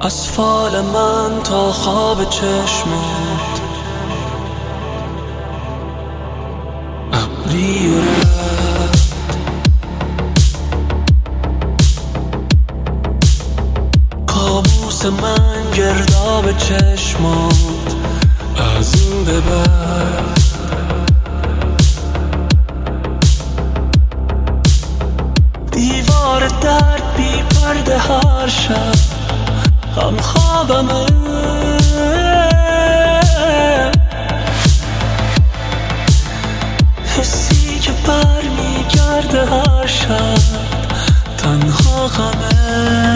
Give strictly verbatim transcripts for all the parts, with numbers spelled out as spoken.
از فال من تا خواب چشمت ابری و رد کابوس من گرداب چشمات از این به بعد دیوار درد بی پرده هر شب هم خوابمه حسی که بر میگرده هر شب تنها غمه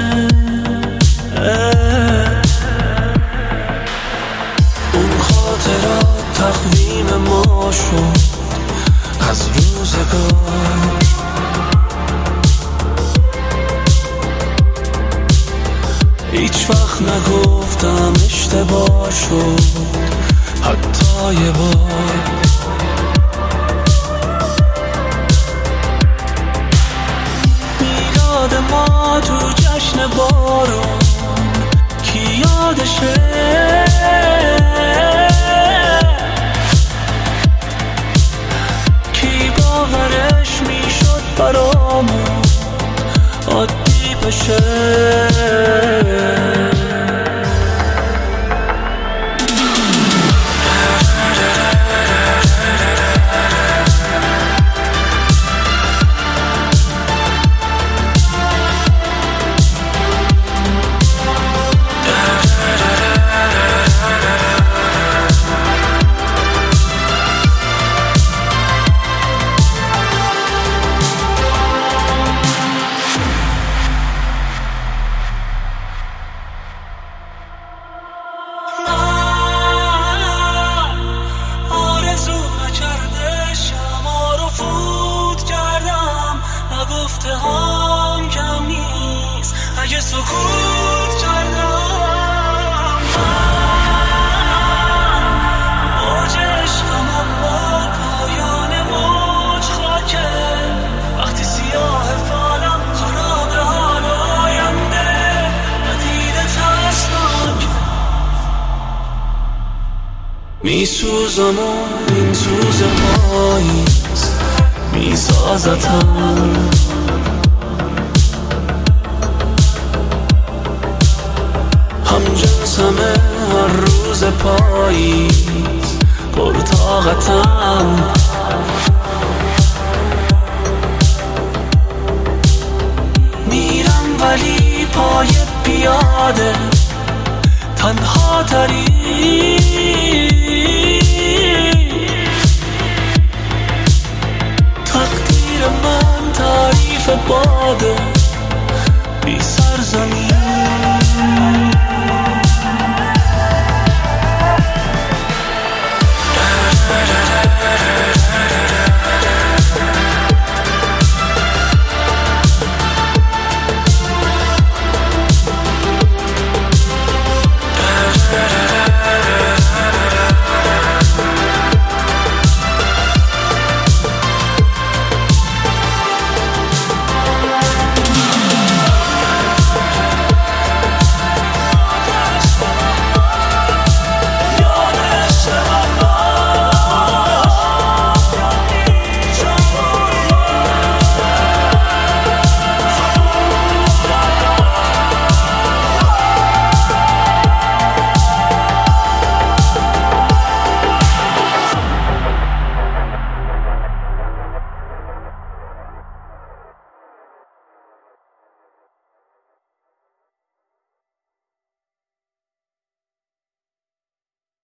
اون خاطرات تقویم ما شد از روزگار هیچ وقت نگفتم اشتباه شد حتی یه بار میلاد ما تو جشن بارون کی یادشه کی باورش میشد برامون عادی بشه گفته هم کم نیست اگه سکوت کردم من موج عشقم اما پایان موج خاکه وقتی سیاه فالم خراب حال آینده ندیده ترسناکه میسوزم و این سوز پاییز میسازتم هم جنسمه هر روز پاییز پرطاقتم میرم ولی پای پیاده تنها تری تقدیر من تعریف باده بی سرزمین